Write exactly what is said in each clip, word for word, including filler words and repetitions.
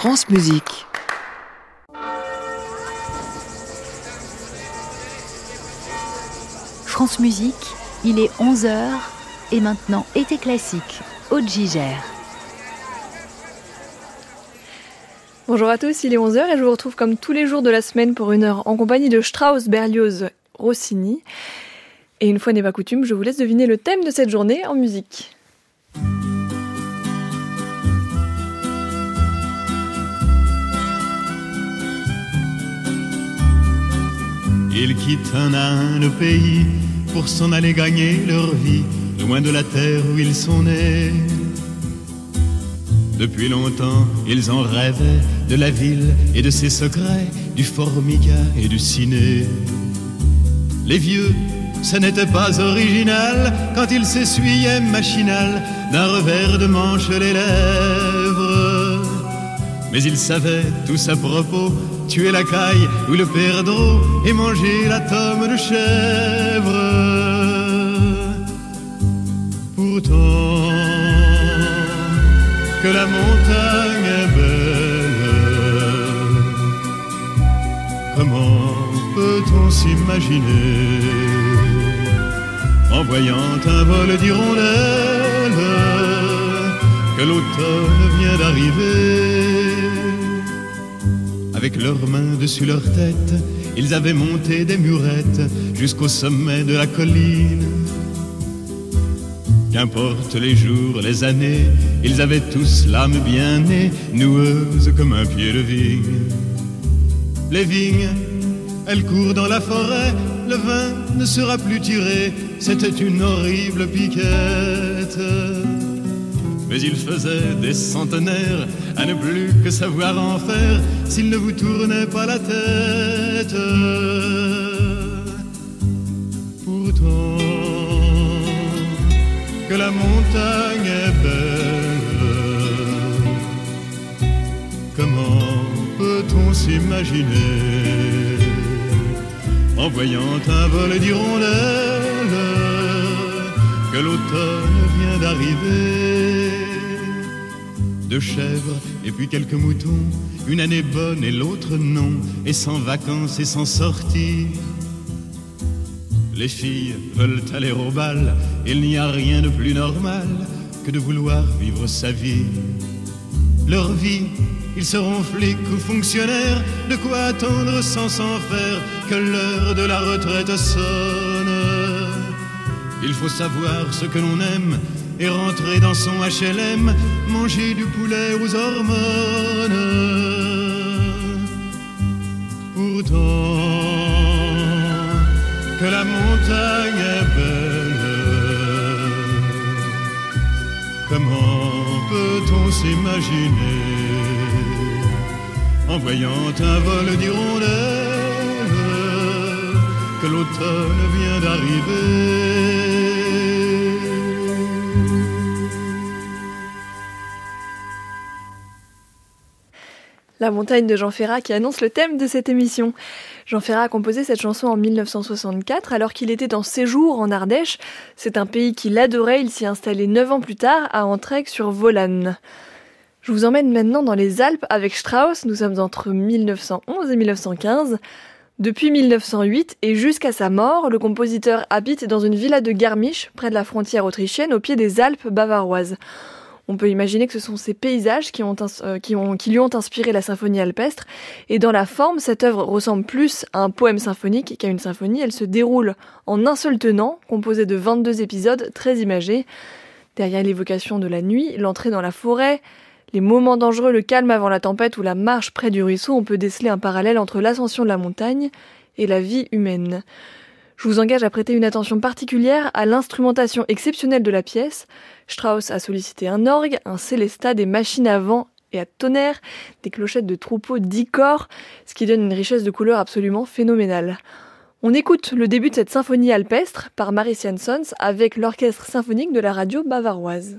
France Musique. France Musique, il est onze heures et maintenant été classique, Aude Gigère. Bonjour à tous, il est onze heures et je vous retrouve comme tous les jours de la semaine pour une heure en compagnie de Strauss, Berlioz, Rossini. Et une fois n'est pas coutume, je vous laisse deviner le thème de cette journée en musique. Ils quittent un à un le pays pour s'en aller gagner leur vie, loin de la terre où ils sont nés. Depuis longtemps, ils en rêvaient de la ville et de ses secrets, du formica et du ciné. Les vieux, ça n'était pas original quand ils s'essuyaient machinal d'un revers de manche les lèvres. Mais ils savaient tous à propos tuer la caille ou le perdreau et manger la tome de chèvre. Pourtant, que la montagne est belle, comment peut-on s'imaginer en voyant un vol d'hirondelles que l'automne vient d'arriver. Avec leurs mains dessus leur tête, ils avaient monté des murettes jusqu'au sommet de la colline. Qu'importe les jours, les années, ils avaient tous l'âme bien née, noueuse comme un pied de vigne. Les vignes, elles courent dans la forêt, le vin ne sera plus tiré, c'était une horrible piquette. Mais il faisait des centenaires à ne plus que savoir en faire s'il ne vous tournait pas la tête. Pourtant, que la montagne est belle, comment peut-on s'imaginer en voyant un vol d'hirondelles que l'automne vient d'arriver. Deux chèvres et puis quelques moutons, une année bonne et l'autre non, et sans vacances et sans sortie. Les filles veulent aller au bal, il n'y a rien de plus normal que de vouloir vivre sa vie. Leur vie, ils seront flics ou fonctionnaires, de quoi attendre sans s'en faire que l'heure de la retraite sonne. Il faut savoir ce que l'on aime et rentrer dans son H L M, manger du poulet aux hormones. Pourtant, que la montagne est belle, comment peut-on s'imaginer en voyant un vol d'hirondelles que l'automne vient d'arriver. La montagne de Jean Ferrat qui annonce le thème de cette émission. Jean Ferrat a composé cette chanson en dix-neuf cent soixante-quatre alors qu'il était en séjour en Ardèche. C'est un pays qu'il adorait, il s'y est installé neuf ans plus tard à Entraigues-sur-Volane. Je vous emmène maintenant dans les Alpes avec Strauss, nous sommes entre dix-neuf cent onze et dix-neuf cent quinze. Depuis mille neuf cent huit et jusqu'à sa mort, le compositeur habite dans une villa de Garmisch, près de la frontière autrichienne, au pied des Alpes bavaroises. On peut imaginer que ce sont ces paysages qui, ont, euh, qui, ont, qui lui ont inspiré la symphonie alpestre. Et dans la forme, cette œuvre ressemble plus à un poème symphonique qu'à une symphonie. Elle se déroule en un seul tenant, composé de vingt-deux épisodes très imagés. Derrière l'évocation de la nuit, l'entrée dans la forêt, les moments dangereux, le calme avant la tempête ou la marche près du ruisseau, on peut déceler un parallèle entre l'ascension de la montagne et la vie humaine. Je vous engage à prêter une attention particulière à l'instrumentation exceptionnelle de la pièce. Strauss a sollicité un orgue, un célesta, des machines à vent et à tonnerre, des clochettes de troupeau dix corps, ce qui donne une richesse de couleurs absolument phénoménale. On écoute le début de cette symphonie alpestre par Maris Jansons avec l'orchestre symphonique de la radio bavaroise.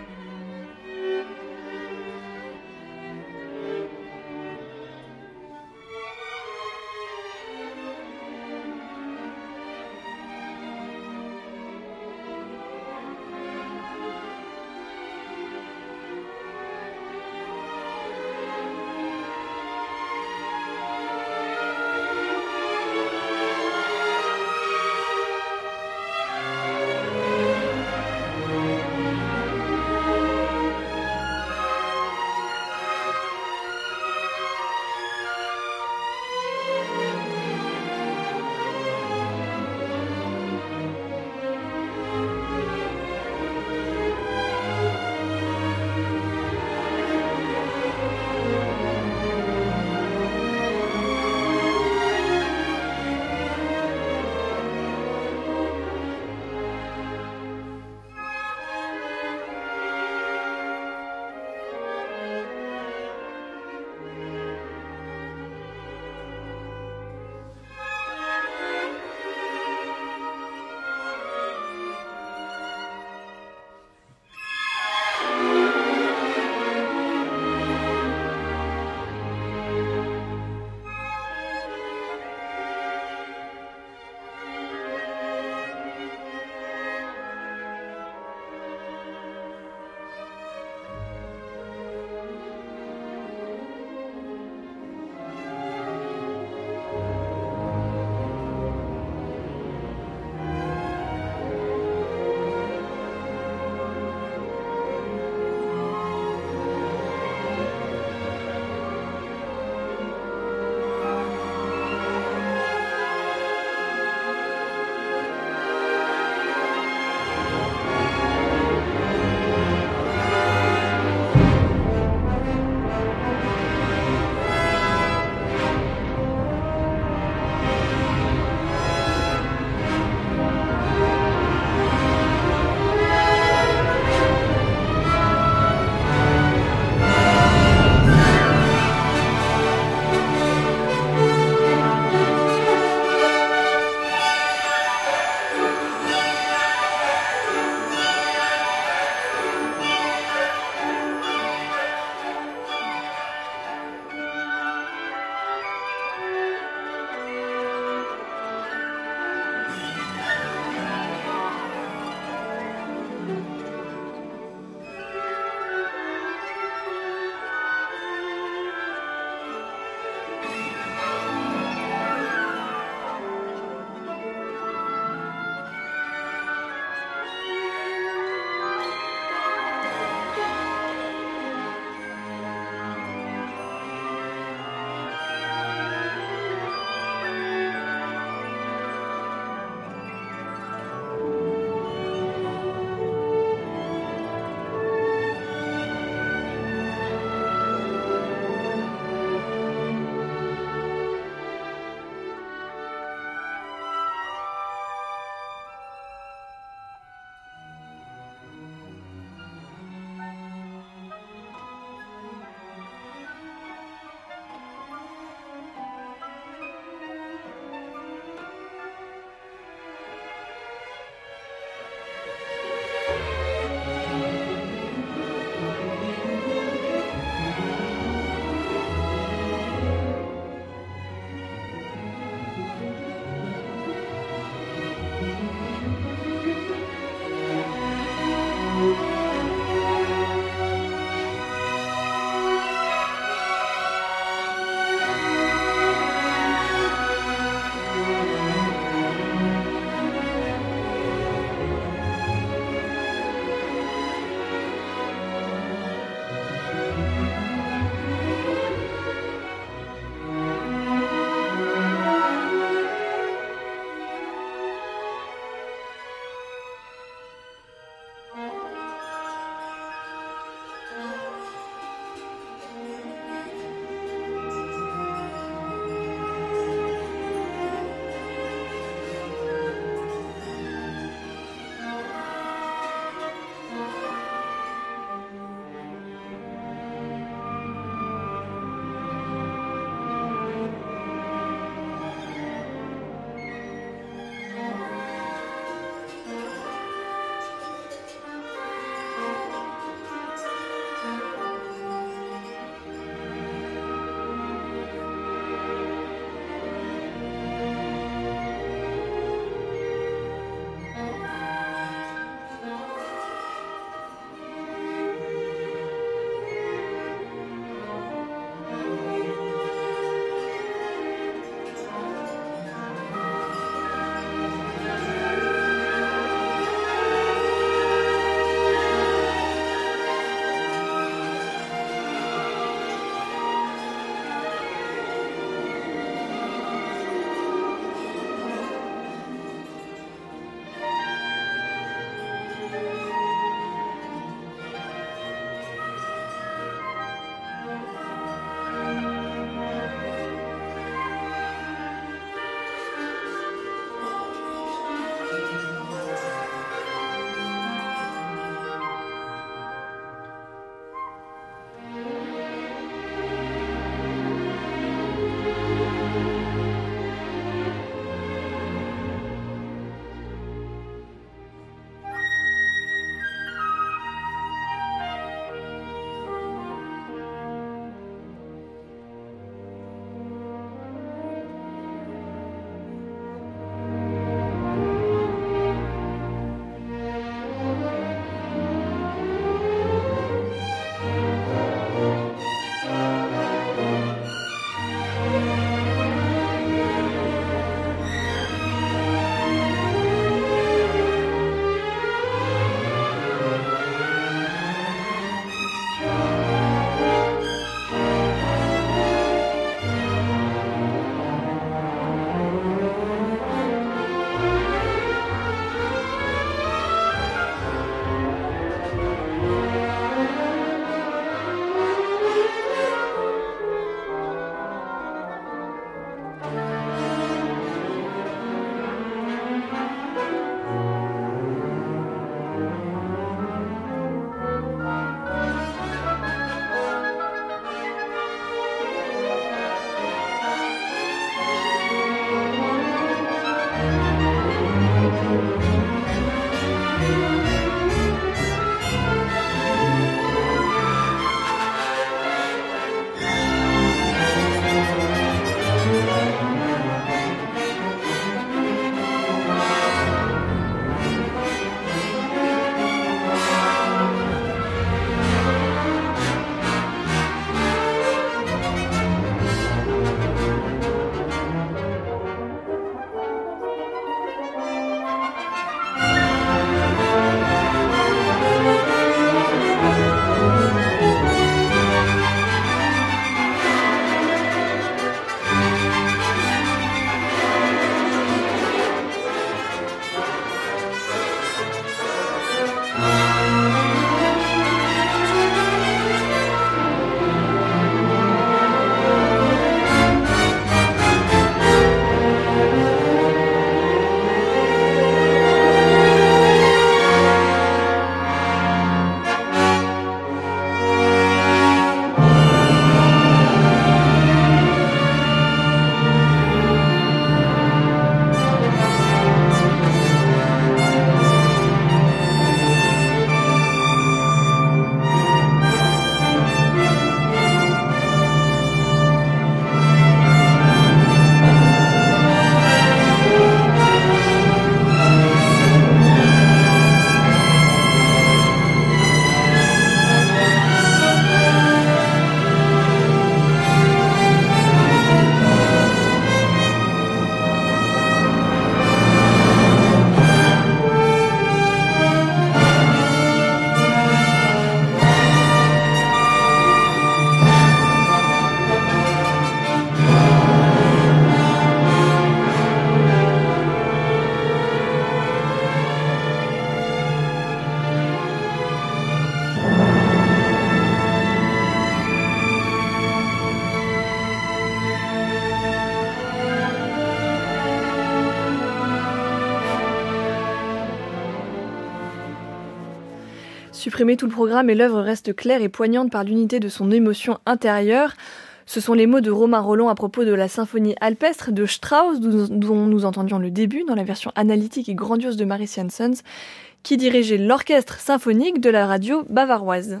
Supprimer tout le programme et l'œuvre reste claire et poignante par l'unité de son émotion intérieure. Ce sont les mots de Romain Rolland à propos de la symphonie alpestre de Strauss, dont nous entendions le début dans la version analytique et grandiose de Maurice Janssens, qui dirigeait l'orchestre symphonique de la radio bavaroise.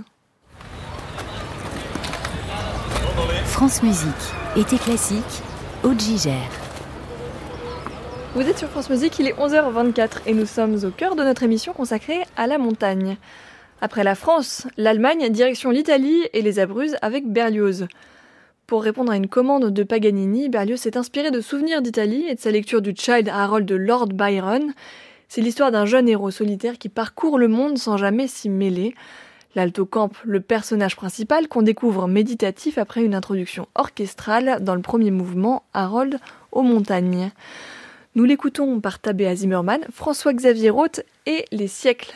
France Musique, été classique, Aude Gigère. Vous êtes sur France Musique, il est onze heures vingt-quatre et nous sommes au cœur de notre émission consacrée à la montagne. Après la France, l'Allemagne, direction l'Italie et les Abruzzes avec Berlioz. Pour répondre à une commande de Paganini, Berlioz s'est inspiré de souvenirs d'Italie et de sa lecture du Childe Harold de Lord Byron. C'est l'histoire d'un jeune héros solitaire qui parcourt le monde sans jamais s'y mêler. L'alto campe le personnage principal qu'on découvre méditatif après une introduction orchestrale dans le premier mouvement, Harold aux montagnes. Nous l'écoutons par Tabea Zimmermann, François-Xavier Roth et Les siècles.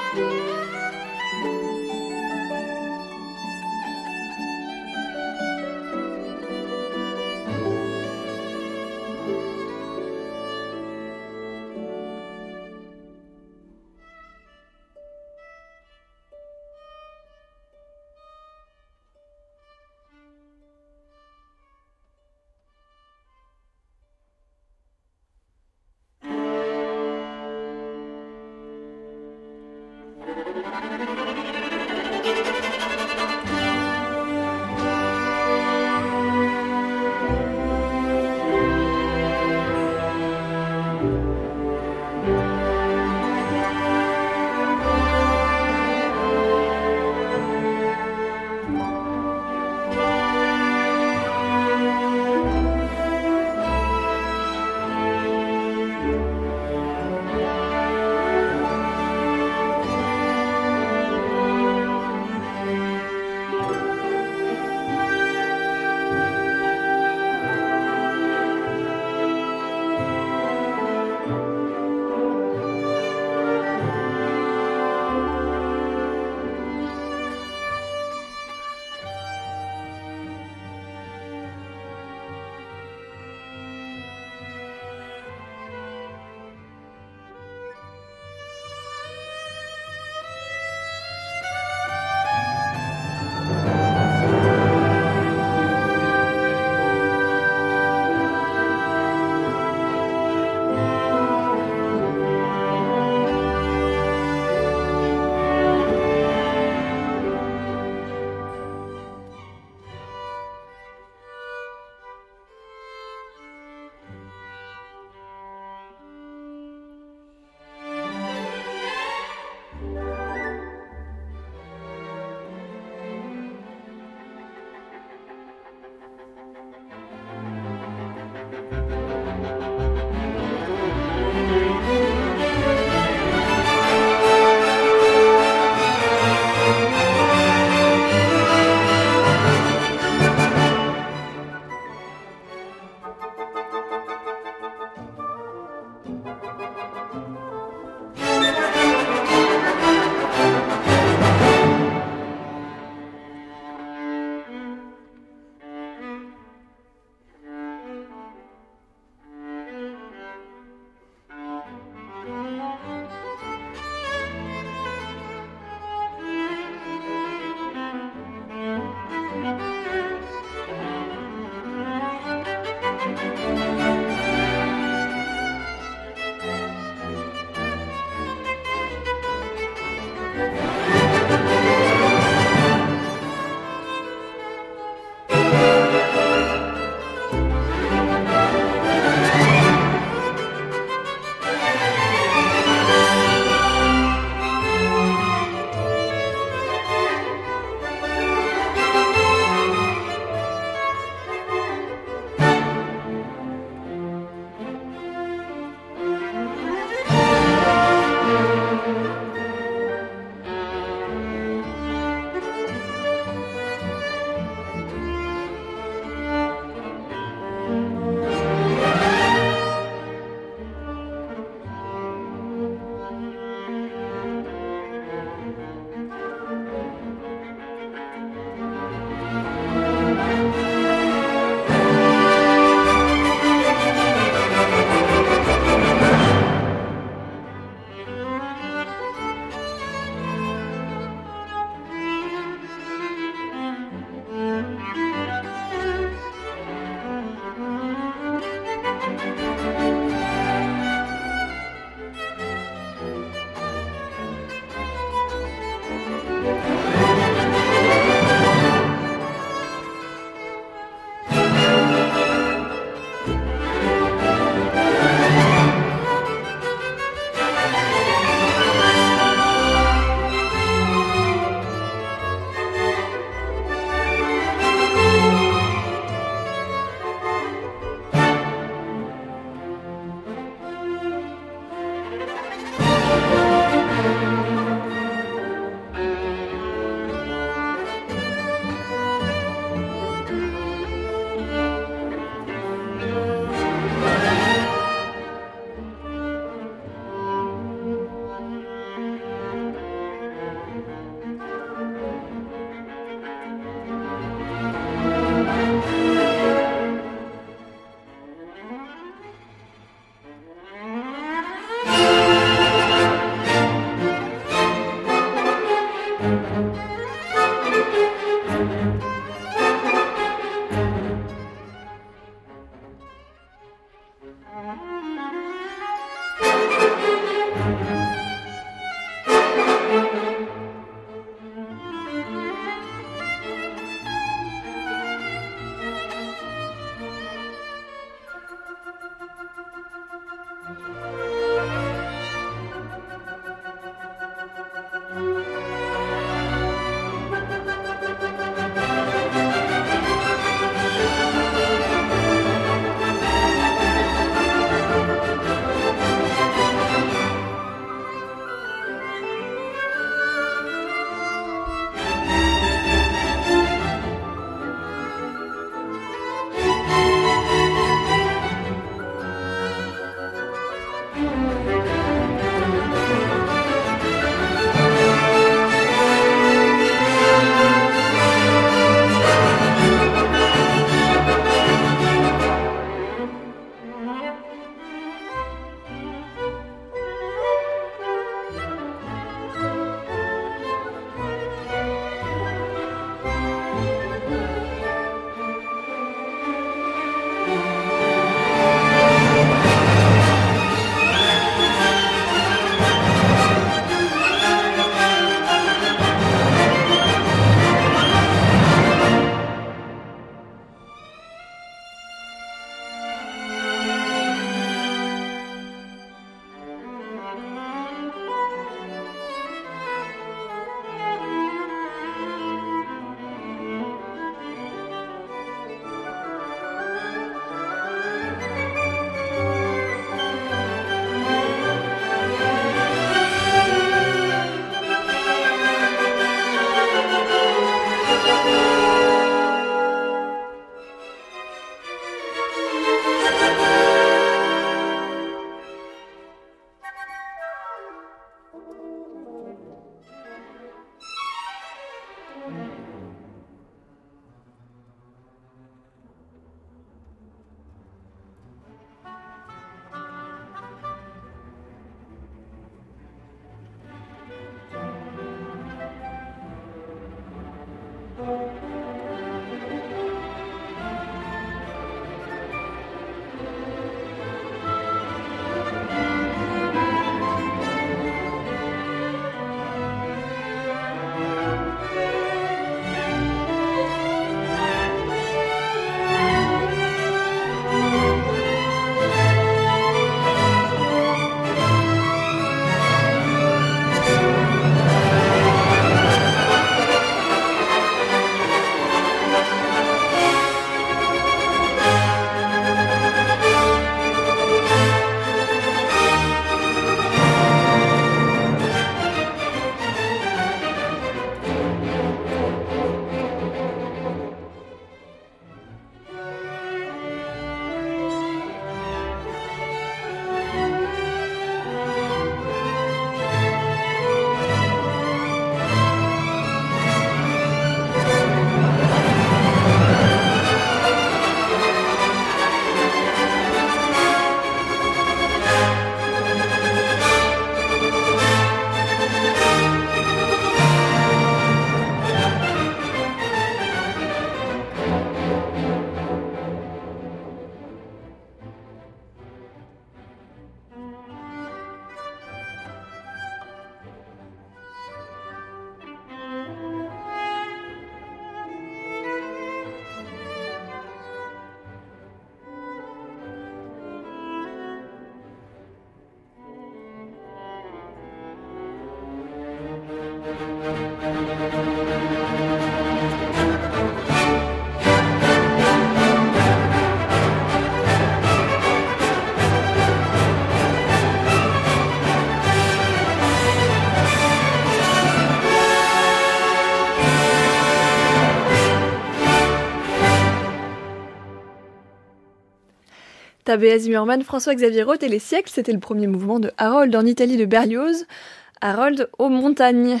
T B A Zimmermann, François-Xavier Roth et les siècles, c'était le premier mouvement de Harold en Italie de Berlioz. Harold aux montagnes.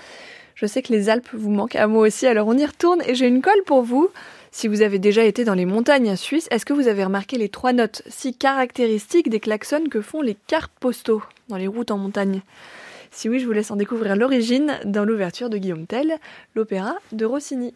Je sais que les Alpes vous manquent à moi aussi, alors on y retourne et j'ai une colle pour vous. Si vous avez déjà été dans les montagnes suisses, est-ce que vous avez remarqué les trois notes si caractéristiques des klaxons que font les cartes postaux dans les routes en montagne ? Si oui, je vous laisse en découvrir l'origine dans l'ouverture de Guillaume Tell, l'opéra de Rossini.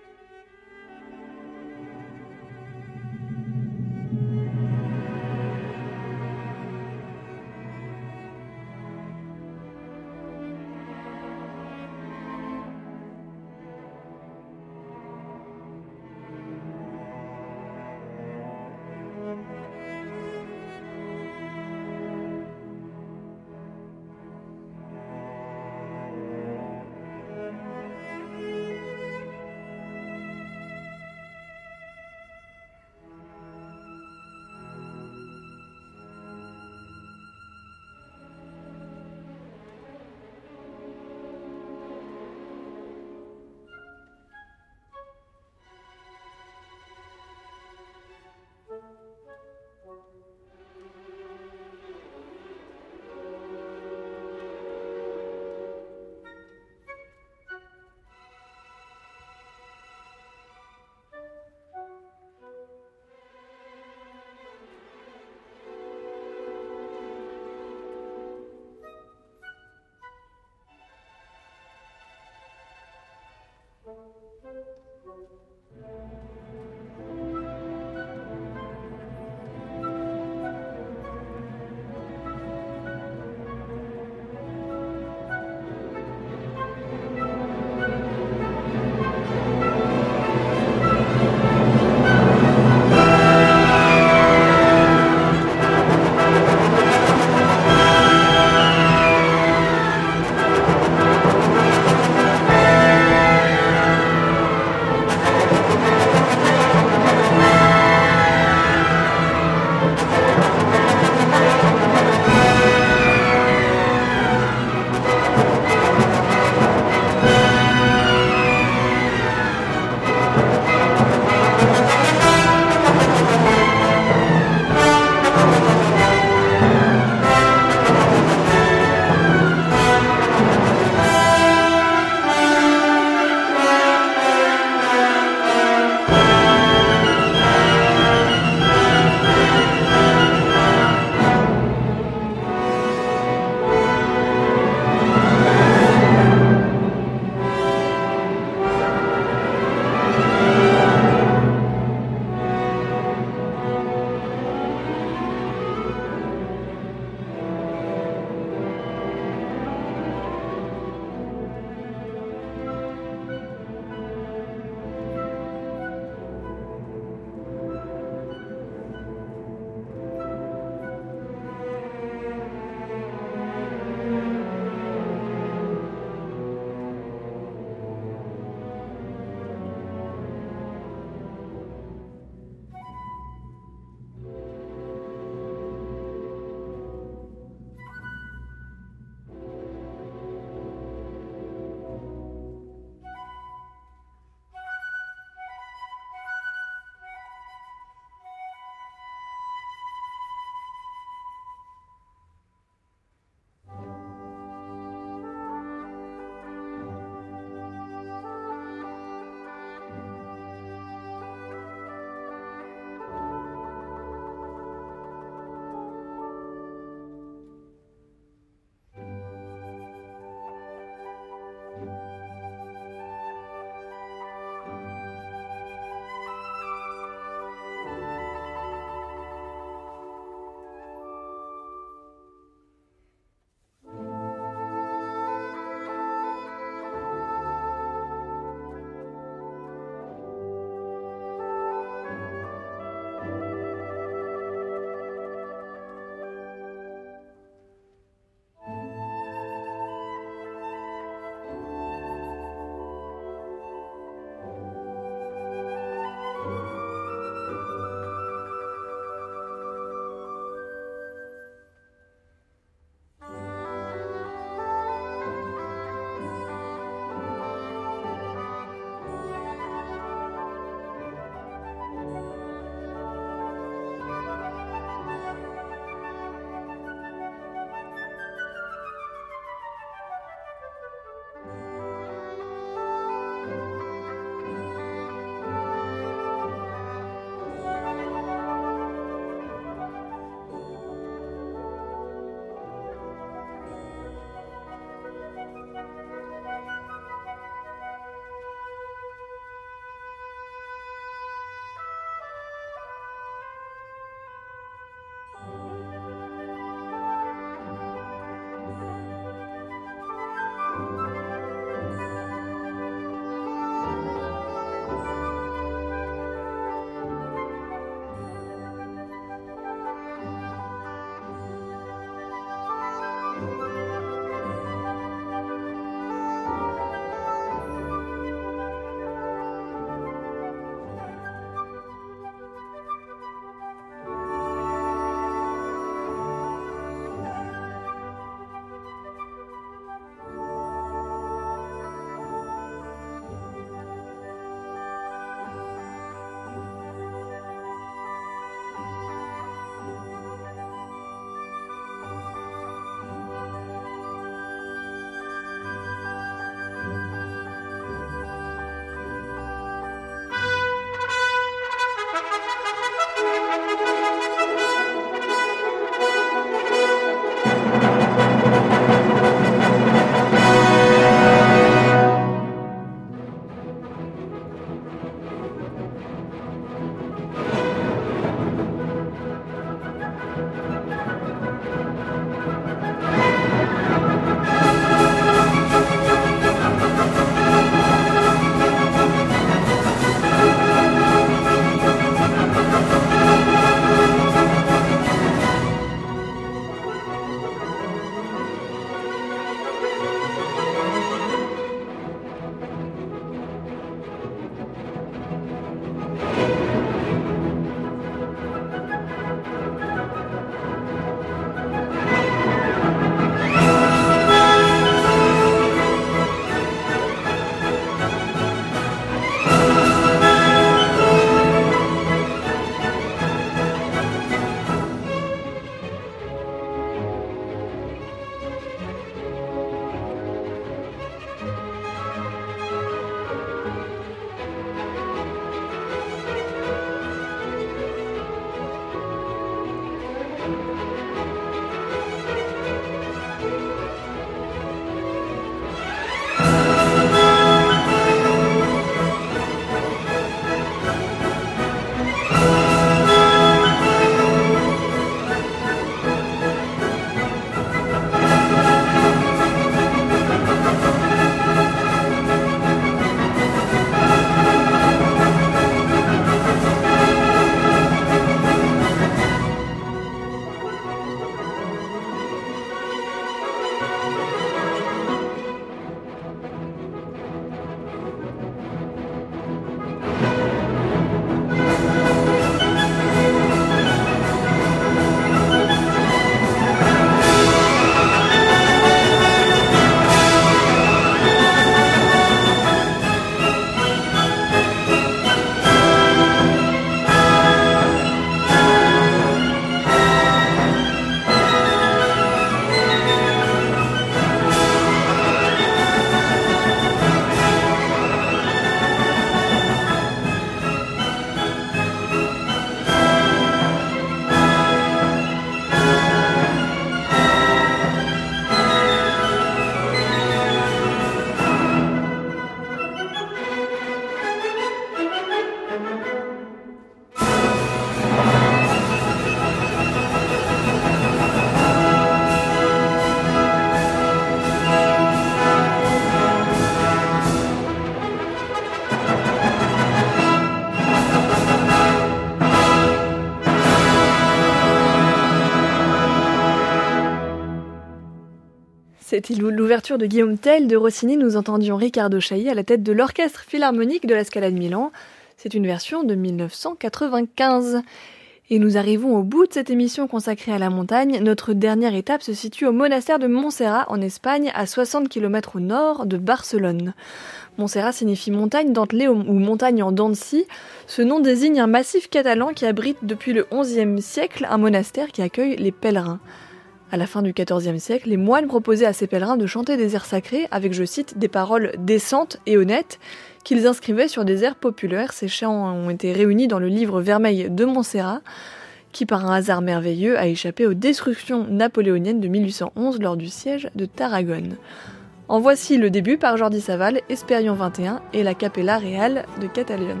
C'était l'ouverture de Guillaume Tell de Rossini. Nous entendions Riccardo Chailly à la tête de l'Orchestre Philharmonique de la Scala de Milan. C'est une version de mille neuf cent quatre-vingt-quinze. Et nous arrivons au bout de cette émission consacrée à la montagne. Notre dernière étape se situe au monastère de Montserrat en Espagne, à soixante kilomètres au nord de Barcelone. Montserrat signifie montagne dentelée ou montagne en dents de scie. Ce nom désigne un massif catalan qui abrite depuis le onzième siècle un monastère qui accueille les pèlerins. À la fin du quatorzième siècle, les moines proposaient à ces pèlerins de chanter des airs sacrés avec, je cite, des paroles décentes et honnêtes qu'ils inscrivaient sur des airs populaires. Ces chants ont été réunis dans le livre Vermeil de Montserrat, qui par un hasard merveilleux a échappé aux destructions napoléoniennes de mille huit cent onze lors du siège de Tarragone. En voici le début par Jordi Savall, Espérion vingt et un et la Capella Real de Catalogne.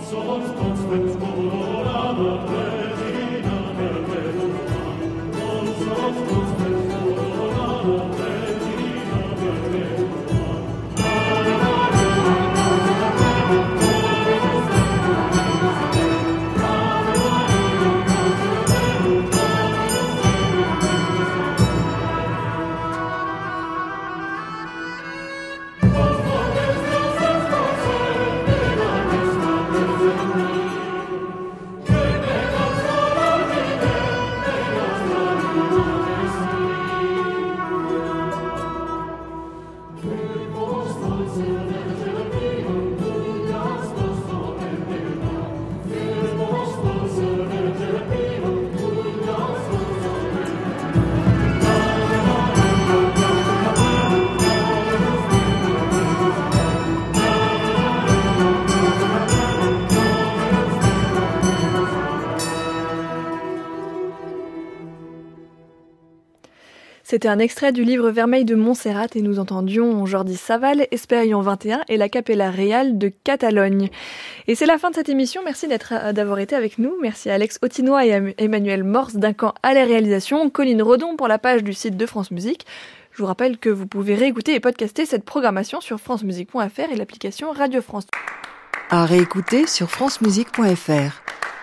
C'était un extrait du livre Vermeil de Montserrat et nous entendions Jordi Savall, Espérion vingt et un et la Capella Real de Catalogne. Et c'est la fin de cette émission. Merci d'être, d'avoir été avec nous. Merci à Alex Autinois et Emmanuel Morse d'Incan à la réalisation, Colline Redon pour la page du site de France Musique. Je vous rappelle que vous pouvez réécouter et podcaster cette programmation sur francemusique point f r et l'application Radio France. À réécouter sur francemusique point f r.